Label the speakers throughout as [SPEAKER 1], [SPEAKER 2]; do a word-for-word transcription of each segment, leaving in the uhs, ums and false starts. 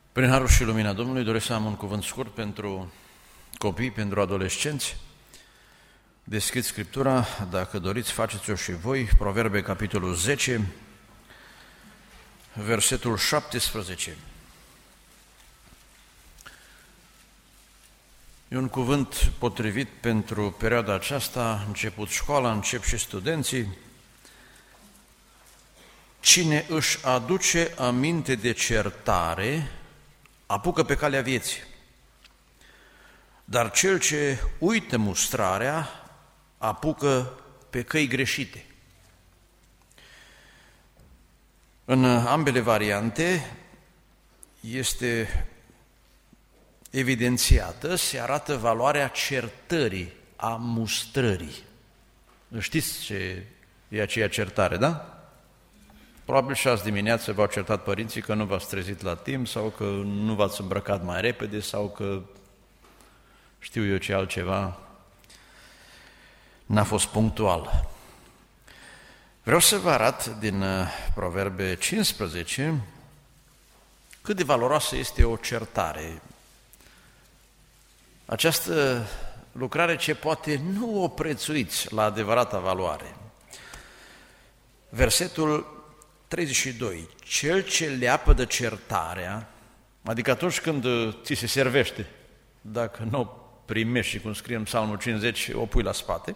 [SPEAKER 1] Prin harul și lumina Domnului doresc să am un cuvânt scurt pentru copii, pentru adolescenți. Deschid Scriptura, dacă doriți, faceți-o și voi, Proverbe, capitolul zece, versetul șaptesprezece. E un cuvânt potrivit pentru perioada aceasta, început școala, încep și studenții. Cine își aduce aminte de certare, apucă pe calea vieții, dar cel ce uită mustrarea, apucă pe căi greșite. În ambele variante este evidențiată, se arată valoarea certării, a mustrării. Știți ce e aceea certare, da? Probabil și azi dimineață v-au certat părinții că nu v-ați trezit la timp sau că nu v-ați îmbrăcat mai repede sau că știu eu ce altceva n-a fost punctual. Vreau să vă arăt din Proverbe cincisprezece cât de valoroasă este o certare. Această lucrare ce poate nu o prețuiți la adevărata valoare. Versetul treizeci și doi. Cel ce leapă de certarea, adică atunci când ți se servește, dacă nu o primești și cum scrie în Psalmul cincizeci, o pui la spate,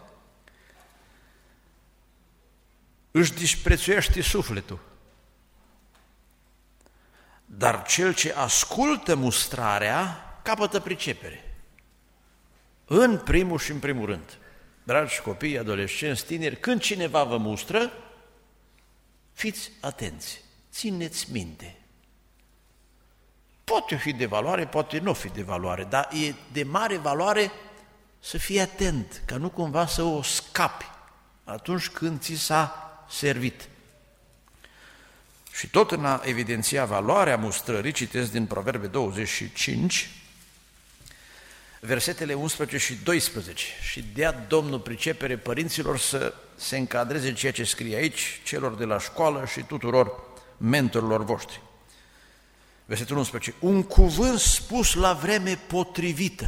[SPEAKER 1] își disprețuiește sufletul. Dar cel ce ascultă mustrarea, capătă pricepere. În primul și în primul rând, dragi copii, adolescenți, tineri, când cineva vă mustră, fiți atenți, țineți minte. Poate fi de valoare, poate nu fi de valoare, dar e de mare valoare să fii atent, ca nu cumva să o scapi atunci când ți s-a servit. Și tot în a evidenția valoarea mustrării, citesc din Proverbe douăzeci și cinci, versetele unsprezece și doisprezece. Și dea Domnul pricepere părinților să se încadreze ceea ce scrie aici, celor de la școală și tuturor mentorilor voștri. Versetul unsprezece. Un cuvânt spus la vreme potrivită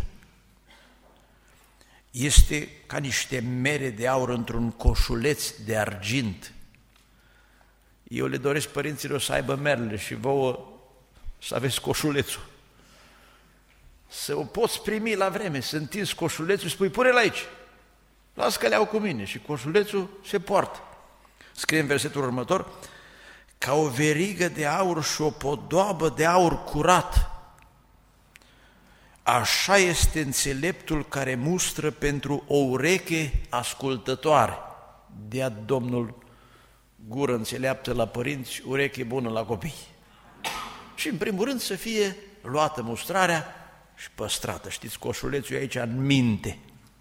[SPEAKER 1] este ca niște mere de aur într-un coșuleț de argint. Eu le doresc părinților să aibă merele și vouă să aveți coșulețul. Să o poți primi la vreme, să întinzi coșulețul și spui, pune-l aici, las că le iau cu mine și coșulețul se poartă. Scrie în versetul următor, ca o verigă de aur și o podoabă de aur curat, așa este înțeleptul care mustră pentru o ureche ascultătoare. Dea Domnul gură înțeleaptă la părinți, ureche bună la copii. Și în primul rând să fie luată mustrarea și păstrată. Știți, coșulețul e aici în minte.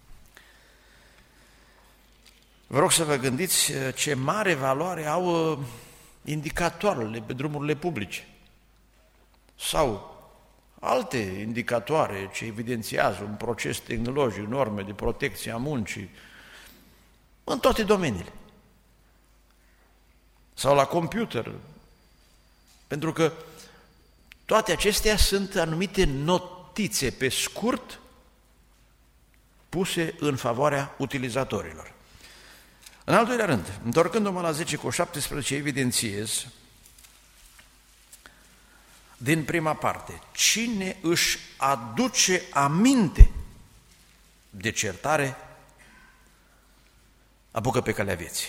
[SPEAKER 1] Vă rog să vă gândiți ce mare valoare au indicatoarele pe drumurile publice sau alte indicatoare ce evidențiază un proces tehnologic, norme de protecție a muncii, în toate domeniile. Sau la computer, pentru că toate acestea sunt anumite notițe pe scurt puse în favoarea utilizatorilor. În al doilea rând, întorcându-mă la zece cu șaptesprezece, evidențiez din prima parte, cine își aduce aminte de certare, apucă pe calea vieții.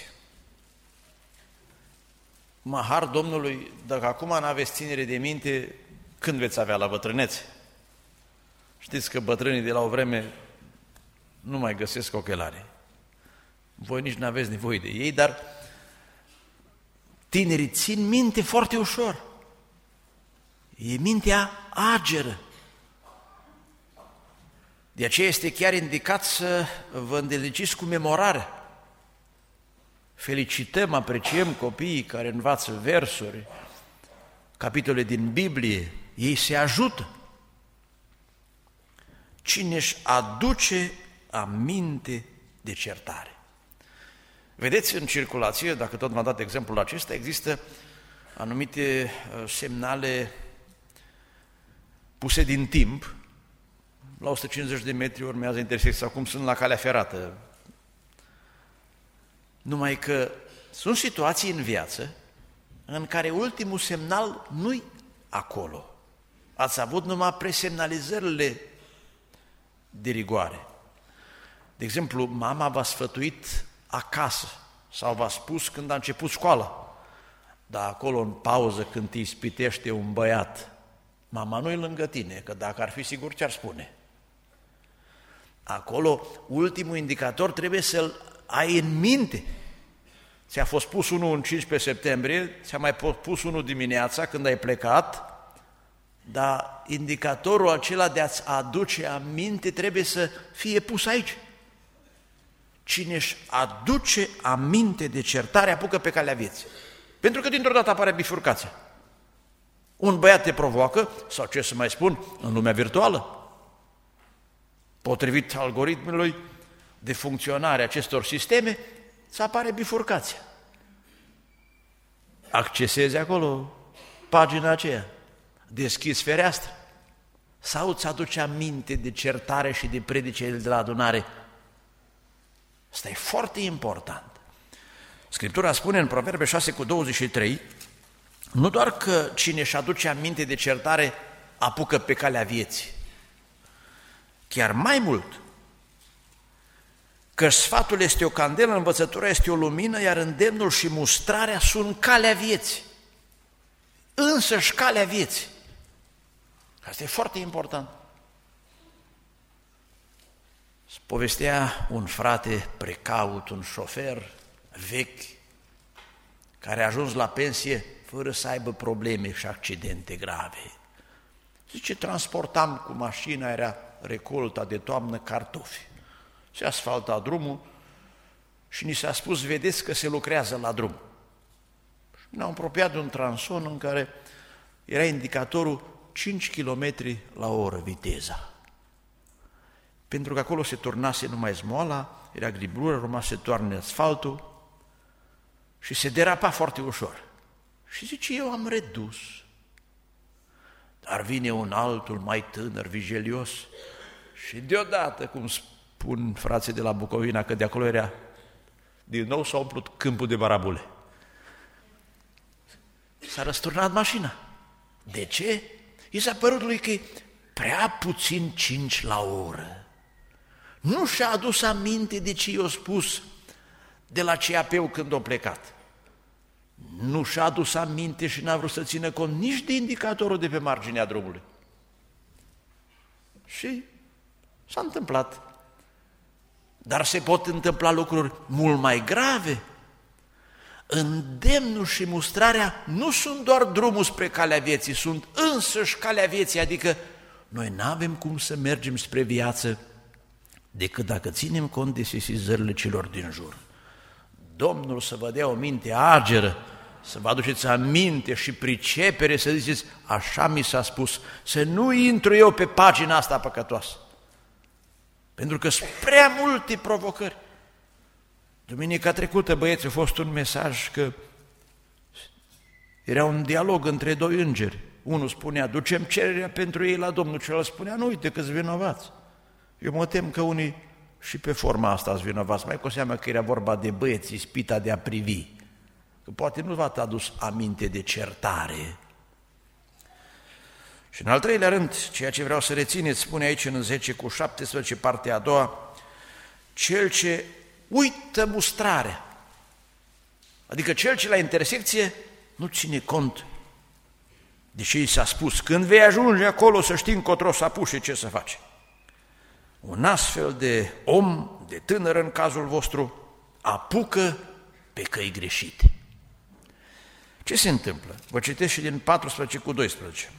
[SPEAKER 1] Mahar Domnului, dacă acum n-aveți ținere de minte, când veți avea la bătrânețe? Știți că bătrânii de la o vreme nu mai găsesc ochelari. Voi nici n-aveți nevoie de ei, dar tinerii țin minte foarte ușor. E mintea ageră. De aceea este chiar indicat să vă îndeliciți cu memorarea. Felicităm, apreciem copiii care învață versuri, capitole din Biblie, ei se ajută. Cine își aduce aminte de certare. Vedeți, în circulație, dacă tot m-a dat exemplul acesta, există anumite semnale puse din timp, la o sută cincizeci de metri urmează intersecția, acum sunt la calea ferată. Numai că sunt situații în viață în care ultimul semnal nu-i acolo. Ați avut numai presemnalizările de rigoare. De exemplu, mama v-a sfătuit acasă sau v-a spus când a început școala, dar acolo în pauză când te ispitește un băiat, mama nu-i lângă tine, că dacă ar fi sigur ce-ar spune. Acolo, ultimul indicator trebuie să-l ai în minte. Ți-a fost pus unul în cincisprezece septembrie, ți-a mai pus unul dimineața când ai plecat, dar indicatorul acela de a-ți aduce aminte trebuie să fie pus aici. Cine își aduce aminte de certare apucă pe calea vieții. Pentru că dintr-o dată apare bifurcația. Un băiat te provoacă, sau ce să mai spun, în lumea virtuală. Potrivit algoritmului de funcționare acestor sisteme, să apare bifurcația. Accesezi acolo pagina aceea, deschizi fereastră, sau îți aduce aminte de certare și de predicele de la adunare. Asta e foarte important. Scriptura spune în Proverbe șase cu douăzeci și trei, nu doar că cine își aduce aminte de certare apucă pe calea vieții, chiar mai mult, că sfatul este o candelă, învățătura este o lumină, iar îndemnul și mustrarea sunt calea vieții. Însăși calea vieții. Asta e foarte important. Povestea un frate precaut, un șofer vechi, care a ajuns la pensie fără să aibă probleme și accidente grave. Zice, transportam cu mașina, era recolta de toamnă, cartofi. Se asfalta drumul și ni s-a spus, vedeți că se lucrează la drum. Și ne-am apropiat de un tronson în care era indicatorul cinci kilometri la oră viteza. Pentru că acolo se turnase numai zmoala, era griblură, urma să se toarne asfaltul și se derapa foarte ușor. Și zice, eu am redus. Dar vine un altul mai tânăr, vigilios, și deodată, cum spun frații de la Bucovina, că de acolo era, din nou s-a umplut câmpul de barabule. S-a răsturnat mașina. De ce? I s-a părut lui că e prea puțin cinci la oră. Nu și-a adus aminte de ce i-a spus de la C A P-ul când a plecat. Nu și-a adus aminte și n-a vrut să țină cont nici de indicatorul de pe marginea drumului. Și s-a întâmplat. Dar se pot întâmpla lucruri mult mai grave. Îndemnul și mustrarea nu sunt doar drumul spre calea vieții, sunt însăși calea vieții, adică noi n-avem cum să mergem spre viață decât dacă ținem cont de sesizările celor din jur. Domnul să vă dea o minte ageră, să vă aduceți aminte și pricepere, să ziceți, așa mi s-a spus, să nu intru eu pe pagina asta păcătoasă. Pentru că sunt prea multe provocări. Duminica trecută, băieți, a fost un mesaj că era un dialog între doi îngeri. Unul spunea, ducem cererea pentru ei la Domnul, celălalt spunea, nu, uite că-s vinovați. Eu mă tem că unii și pe forma asta sunt vinovați, mai cu seamă că era vorba de băieți, ispita de a privi, că poate nu v-ați adus aminte de certare. Și în al treilea rând, ceea ce vreau să rețineți, spune aici în zece cu șaptesprezece, partea a doua, cel ce uită mustrarea, adică cel ce la intersecție nu ține cont de ce i s-a spus. Când vei ajunge acolo să știi încotro să apuci și ce să faci. Un astfel de om, de tânăr în cazul vostru, apucă pe căi greșite. Ce se întâmplă? Vă citesc și din paisprezece cu doisprezece.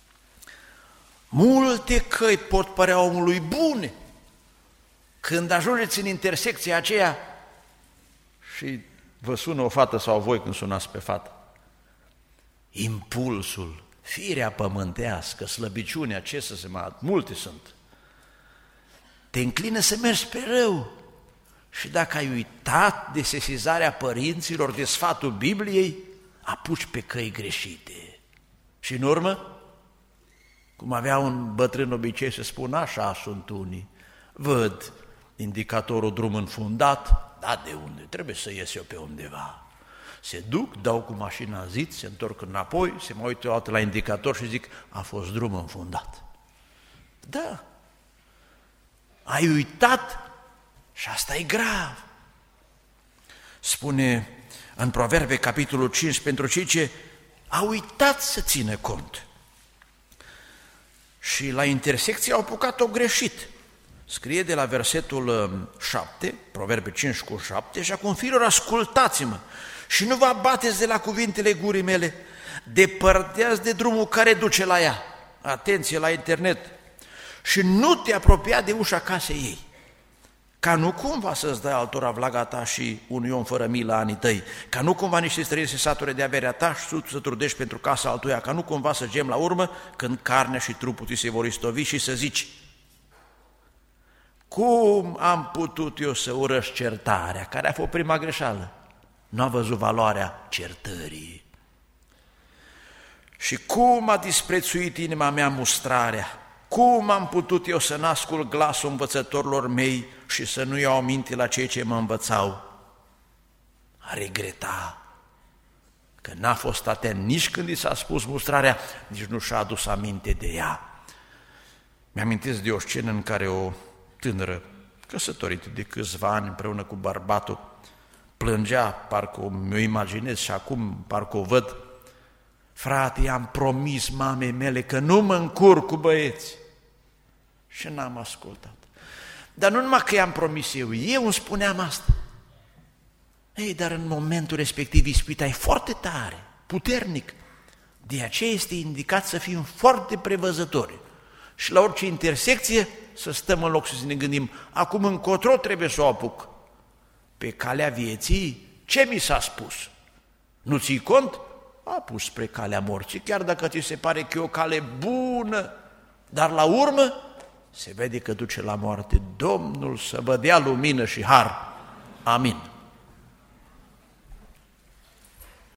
[SPEAKER 1] Multe căi pot părea omului bune. Când ajungeți în intersecția aceea și vă sună o fată sau voi când sunați pe fată, impulsul, firea pământească, slăbiciunea, ce să se mai... multe sunt, te înclină să mergi pe rău. Și dacă ai uitat de sesizarea părinților, de sfatul Bibliei, apuci pe căi greșite. Și în urmă, Cum avea un bătrân obicei să spună, așa sunt unii, văd indicatorul drum înfundat, da, de unde? Trebuie să ies eu pe undeva. Se duc, dau cu mașina în zid, se întorc înapoi, se mai uită o dată la indicator și zic, a fost drum înfundat. Da, ai uitat și asta e grav. Spune în Proverbe, capitolul cinci, pentru cei ce au uitat să țină cont. Și la intersecție au apucat-o greșit. Scrie de la versetul șapte, Proverbe cinci cu șapte, și acum, fiilor, ascultați-mă și nu vă abateți de la cuvintele gurii mele, depărteați de drumul care duce la ea. Atenție la internet! Și nu te apropia de ușa casei ei, ca nu cumva să-ți dai altora vlaga ta și unui om fără milă anii tăi, ca nu cumva niște străini se sature de averea ta și tu să trudești pentru casa altuia, ca nu cumva să gem la urmă când carnea și trupul ți se vor istovi și să zici, cum am putut eu să urăști certarea, care a fost prima greșeală? Nu a văzut valoarea certării. Și cum a disprețuit inima mea mustrarea? Cum am putut eu să n-ascult glasul învățătorilor mei și să nu iau aminte la cei ce mă învățau? A regreta că n-a fost atent nici când i s-a spus mustrarea, nici nu și-a adus aminte de ea. Mi-amintesc de o scenă în care o tânără, căsătorită de câțiva ani împreună cu bărbatul, plângea, parcă mi-o imaginez și acum parcă o văd, frate, i-am promis mamei mele că nu mă încurc cu băieți și n-am ascultat. Dar nu numai că i-am promis eu, eu îmi spuneam asta. Ei, dar în momentul respectiv ispita e foarte tare, puternic. De aceea este indicat să fim foarte prevăzători și la orice intersecție să stăm în loc să ne gândim, acum încotro trebuie să o apuc. Pe calea vieții, ce mi s-a spus? Nu ții cont? A pus spre calea morții, chiar dacă ți se pare că e o cale bună, dar la urmă se vede că duce la moarte. Domnul să vă dea lumină și har. Amin.